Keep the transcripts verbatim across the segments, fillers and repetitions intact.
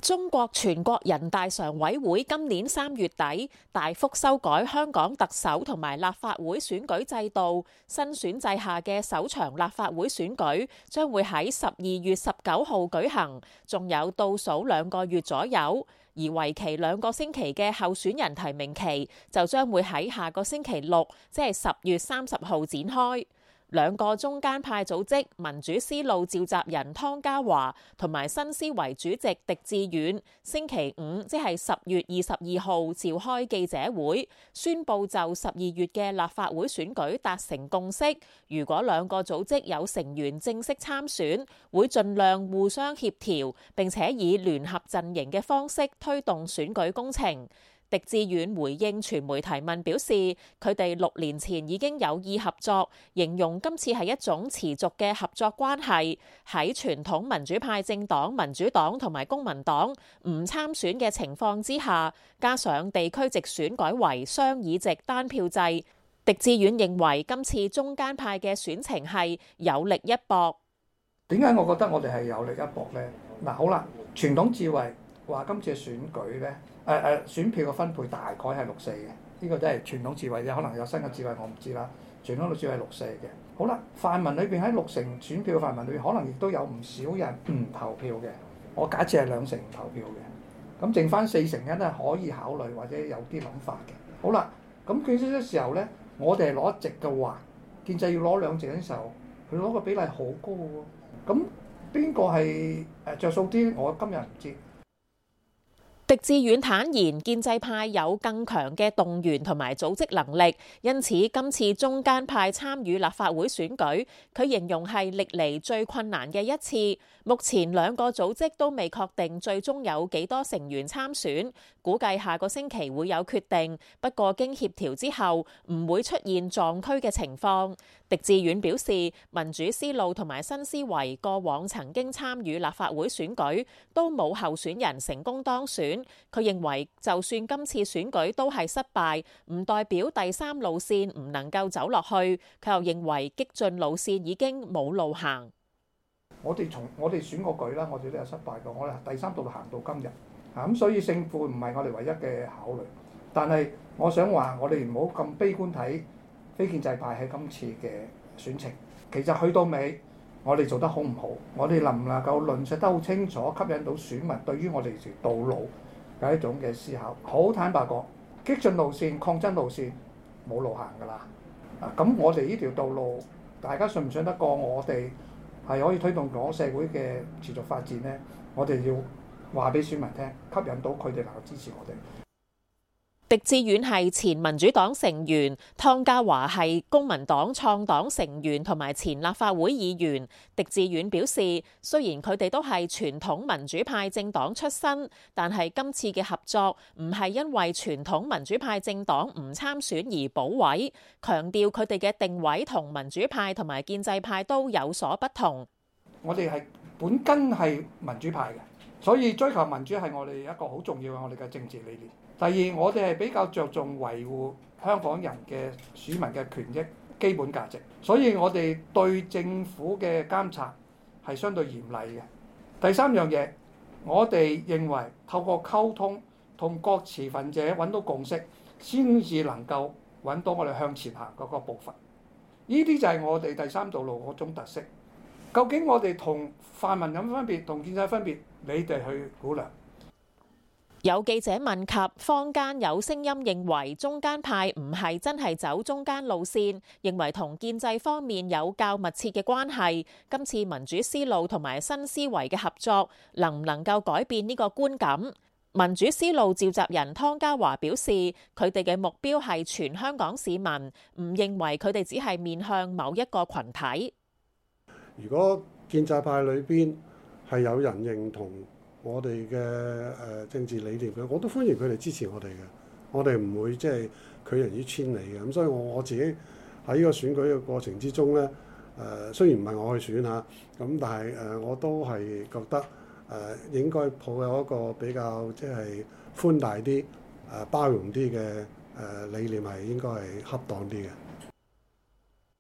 中國全國人大常委會今年三月底大幅修改香港特首同埋立法會選舉制度，新選制下嘅首場立法會選舉將會喺十二月十九號舉行，仲有倒數兩個月左右，而為期兩個星期嘅候選人提名期就將會喺下個星期六，即係十月三十號展開。兩個中間派組織民主思路召集人湯家驊同埋新思維主席狄志遠，星期五即係十月二十二號召開記者會，宣布就十二月嘅立法會選舉達成共識。如果兩個組織有成員正式參選，會盡量互相協調，並且以聯合陣營嘅方式推動選舉工程。狄志遠回應傳媒提問表示，佢哋六年前已經有意合作，形容今次係一種持續嘅合作關係。喺傳統民主派政黨民主黨同埋公民黨唔參選嘅情況之下，加上地區直選改為雙議席單票制，狄志遠認為今次中間派嘅選情係有力一搏。 點解我覺得我哋係有力一搏呢？嗱，好啦，傳統智慧話今次嘅選舉呢。誒誒、呃、選票嘅分配大概係六四嘅，呢、這個都係傳統智慧啫，可能有新嘅智慧我唔知啦。傳統嘅智慧係六四嘅。好啦，泛民裏邊喺六成選票嘅泛民裏邊，可能亦都有唔少人唔投票嘅。我假設係兩成唔投票嘅，咁剩翻四成人咧可以考慮或者有啲諗法嘅。好啦，咁佢呢啲時候咧，我哋係攞一席嘅話，建制要攞兩席嘅時候，佢攞個比例好高嘅喎。咁邊個係誒著數啲？我今日唔知。 狄志遠坦言，建制派有更強嘅動員同埋組織能力，因此今次中間派參與立法會選舉，佢形容係歷嚟最困難嘅一次。目前兩個組織都未確定最終有幾多成員參選，估計下個星期會有決定。不過經協調之後，唔會出現撞區嘅情況。狄志遠表示，民主思路同埋新思維過往曾經參與立法會選舉，都冇候選人成功當選。佢認為，就算今次選舉都係失敗，唔代表第三路線唔能夠走落去。佢又認為激進路線已經冇路行。 我哋從我哋選過舉啦，我哋都有失敗過。我哋第三度行到今日，啊咁所以勝負唔係我哋唯一嘅考慮。但係我想話，我哋唔好咁悲觀睇非建制派喺今次嘅選情。其實去到尾，我哋做得好唔好，我哋能唔能夠論述得好清楚，吸引到選民對於我哋條道路有一種嘅思考。好坦白講，激進路線、抗爭路線冇路行㗎啦。啊咁，我哋呢條道路，大家信唔信得過我哋係可以推動咗社會嘅持續發展呢？我哋要話俾選民聽，吸引到佢哋能夠支持我哋。 狄志遠係前民主黨成員，湯家驊係公民黨創黨成員同埋前立法會議員。狄志遠表示，雖然佢哋都係傳統民主派政黨出身，但係今次嘅合作唔係因為傳統民主派政黨唔參選而補位，強調佢哋嘅定位同民主派同埋建制派都有所不同。 我哋係本根係民主派嘅，所以追求民主係我哋一個好重要嘅我哋嘅政治理念。第二，我哋係比較着重維護香港人嘅市民嘅權益、基本價值，所以我哋對政府嘅監察係相對嚴厲嘅。第三樣嘢，我哋認為透過溝通同各持份者揾到共識，先至能夠揾到我哋向前行嗰個步伐。呢啲就係我哋第三道路嗰種特色。究竟我哋同泛民有咩分別，同建制分別，你哋去估量。 有記者問及坊間有聲音認為中間派唔係真係走中間路線，認為同建制方面有較密切嘅關係。今次民主思路同埋新思維嘅合作，能唔能夠改變呢個觀感？民主思路召集人湯家驊表示，佢哋嘅目標係全香港市民，唔認為佢哋只係面向某一個群體。 如果建制派裏邊係有人認同我哋嘅誒政治理念嘅，我都歡迎佢哋支持我哋嘅。我哋唔會即係拒人於千里嘅。咁所以我我自己喺呢個選舉嘅過程之中咧，誒、呃、雖然唔係我去選嚇，咁但係誒我都係覺得誒、呃、應該抱有一個比較即係寬大啲、誒、呃、包容啲嘅誒理念係應該係恰當啲嘅。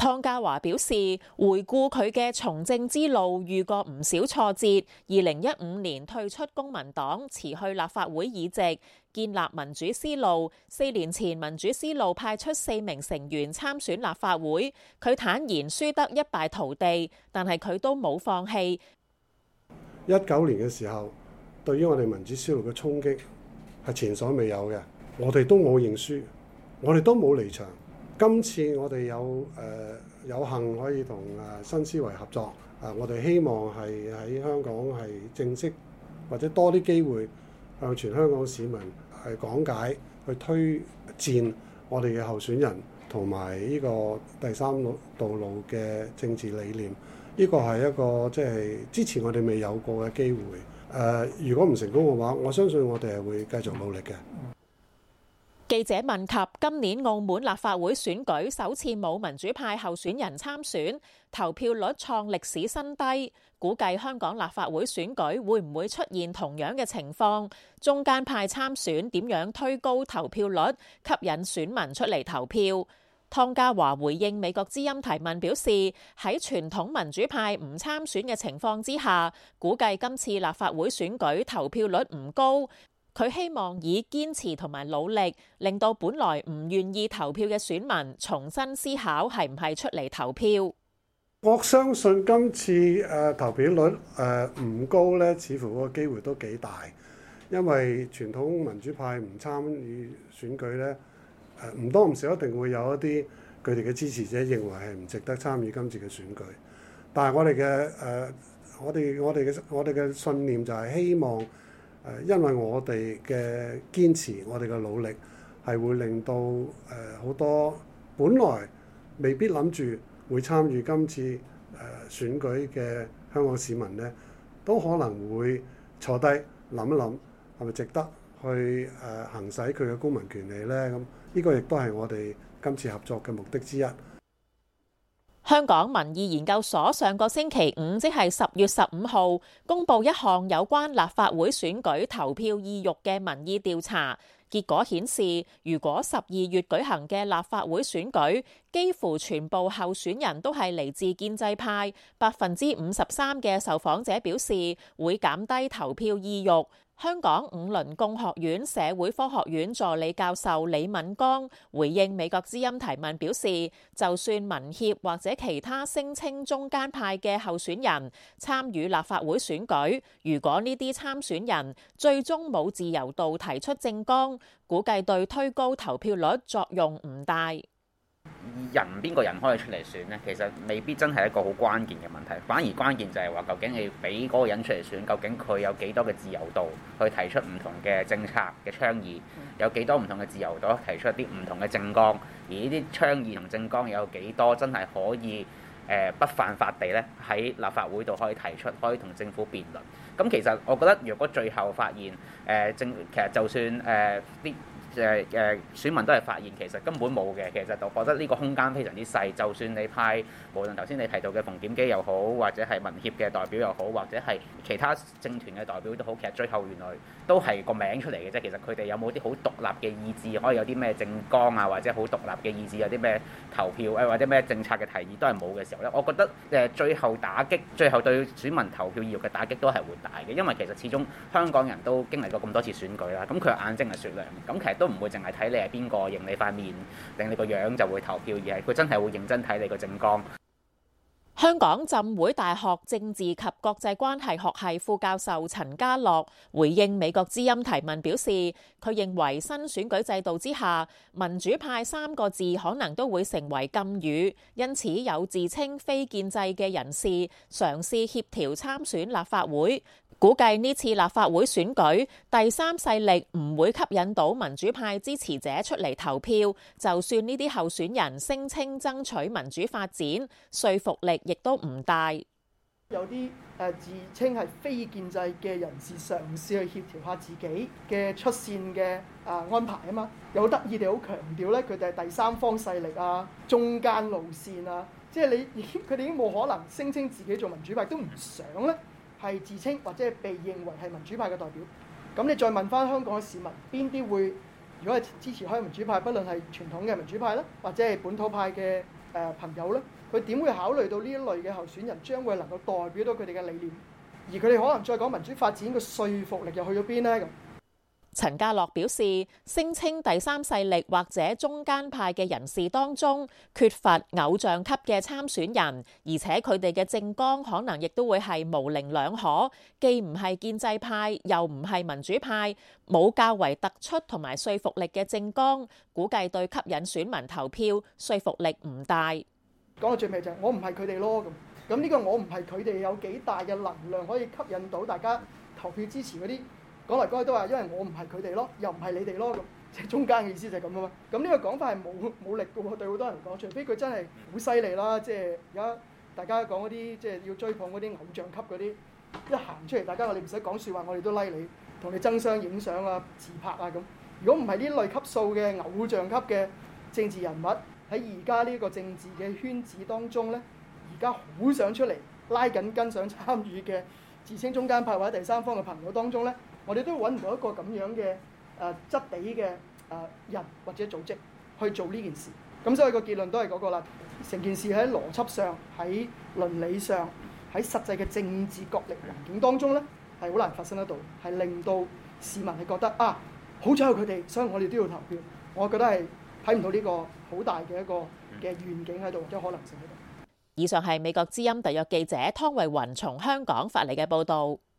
湯家驊表示，回顧佢嘅從政之路，遇過唔少挫折。二零一五年退出公民黨，辭去立法會議席，建立民主思路。四年前，民主思路派出四名成員參選立法會。佢坦言輸得一敗塗地，但係佢都冇放棄。 一九年嘅時候，對於我哋民主思路嘅衝擊係前所未有嘅，我哋都冇認輸，我哋都冇離場。今次我哋有誒、呃、有幸可以同誒新思維合作，啊、呃，我哋希望係喺香港係正式或者多啲機會向全香港市民係講解、去推薦我哋嘅候選人同埋呢個第三路道路嘅政治理念。呢個係一個即係之前我哋未有過嘅機會。誒、呃，如果唔成功嘅話，我相信我哋係會繼續努力嘅。 記者問及今年澳門立法會選舉首次冇民主派候選人參選，投票率創歷史新低，估計香港立法會選舉會唔會出現同樣嘅情況？中間派參選點樣推高投票率，吸引選民出嚟投票？湯家驊回應美國之音提問表示，喺傳統民主派唔參選嘅情況之下，估計今次立法會選舉投票率唔高。佢希望以堅持同埋努力，令到本來唔願意投票嘅選民重新思考係唔係出嚟投票。 我相信今次誒投票率誒唔高咧，似乎個機會都幾大，因為傳統民主派唔參與選舉咧，誒唔多唔少一定會有一啲佢哋嘅支持者認為係唔值得參與今次嘅選舉。但係我哋嘅誒，我哋我哋嘅我哋嘅信念就係希望。誒，因為我哋嘅堅持，我哋嘅努力係會令到誒好多本來未必諗住會參與今次誒選舉嘅香港市民咧，都可能會坐低諗一諗，係咪值得去誒行使佢嘅公民權利咧？咁呢個亦都係我哋今次合作嘅目的之一。 香港民意研究所上個星期五，即係十月十五號，公佈一項有關立法會選舉投票意欲嘅民意調查。結果顯示，如果十二月舉行嘅立法會選舉，幾乎全部候選人都係嚟自建制派，百分之五十三嘅受訪者表示會減低投票意欲。香港五倫共學院社會科學院助理教授李敏剛回應美國之音提問表示，就算民協或者其他聲稱中間派嘅候選人參與立法會選舉，如果呢啲參選人最終冇自由度提出政綱，估計對推高投票率作用唔大。 人邊個人可以出嚟選呢？其實未必真係一個好關鍵嘅問題，反而關鍵就係話究竟你俾嗰個人出嚟選，究竟佢有幾多嘅自由度去提出唔同嘅政策嘅倡議，有幾多唔同嘅自由度提出一啲唔同嘅政綱，而呢啲倡議同政綱有幾多真係可以誒、呃、不犯法地咧喺立法會度可以提出，可以同政府辯論。咁其實我覺得，如果最後發現誒政、呃、其實就算誒啲。呃誒誒選民都係發現其實根本冇嘅，其實就覺得呢個空間非常之細。就算你派無論頭先你提到嘅馮檢基又好，或者係民協嘅代表又好，或者係其他政團嘅代表都好，其實最後原來都係個名出嚟嘅啫。其實佢哋有冇啲好獨立嘅意志，可以有啲咩政綱啊，或者好獨立嘅意志，有啲咩投票誒或者咩政策嘅提議都係冇嘅時候咧，我覺得誒最後打擊，最後對選民投票意欲嘅打擊都係會大嘅，因為其實始終香港人都經歷過咁多次選舉啦，咁佢眼睛係雪亮，咁其實都唔會淨係睇你係邊個，認你塊面，定你個樣就會投票，而係佢真係會認真睇你個政綱。 香港浸會大學政治及國際關係學系副教授陳家樂回應美國之音提問表示，佢認為新選舉制度之下，民主派三個字可能都會成為禁語，因此有自稱非建制嘅人士嘗試協調參選立法會。估計呢次立法會選舉，第三勢力唔會吸引到民主派支持者出嚟投票，就算呢啲候選人聲稱爭取民主發展，說服力亦都唔大。 有啲誒自稱係非建制嘅人士嘗試去協調下自己嘅出線嘅啊安排啊嘛，有得意地好強調咧，佢哋係第三方勢力啊、中間路線啊，即係你已經佢哋已經冇可能聲稱自己做民主派，都唔想咧。係自稱或者係被認為係民主派嘅代表，咁你再問翻香港嘅市民，邊啲會如果係支持開民主派，不論係傳統嘅民主派啦，或者係本土派嘅誒朋友咧，佢點會考慮到呢一類嘅候選人將會能夠代表到佢哋嘅理念，而佢哋可能再講民主發展嘅說服力又去咗邊呢？咁陳家樂表示，聲稱第三勢力或者中間派嘅人士當中缺乏偶像級嘅參選人，而且佢哋嘅政綱可能亦都會係模棱兩可，既唔係建制派，又唔係民主派，冇較為突出同埋說服力嘅政綱，估計對吸引選民投票說服力唔大。 講到最尾就係我唔係佢哋咯，咁咁呢個我唔係佢哋有幾大嘅能量可以吸引到大家投票支持嗰啲。講嚟講去都話，因為我唔係佢哋咯，又唔係你哋咯，咁即係中間嘅意思就係咁啊嘛。咁呢個講法係冇冇力嘅喎，對好多人嚟講，除非佢真係好犀利啦，即係而家大家講嗰啲即係要追捧嗰啲偶像級嗰啲，一行出嚟，大家我哋唔使講説話，我哋都拉你，同你爭相影相啊、自拍啊咁。如果唔係呢類級數嘅偶像級嘅政治人物喺而家呢個政治嘅圈子當中咧，而家好想出嚟拉緊跟想參與嘅自稱中間派或者第三方嘅朋友當中咧。我哋都揾唔到一個咁樣嘅誒質地嘅誒人或者組織去做呢件事，咁所以個結論都係嗰個啦。成件事喺邏輯上、喺倫理上、喺實際嘅政治角力環境當中咧，係好難發生得到，係令到市民係覺得啊，好彩有佢哋，所以我哋都要投票。我覺得係睇唔到呢個好大嘅一個嘅願景喺度或者可能性喺度。 以上係美國之音特約記者湯慧雲從香港發嚟嘅報導。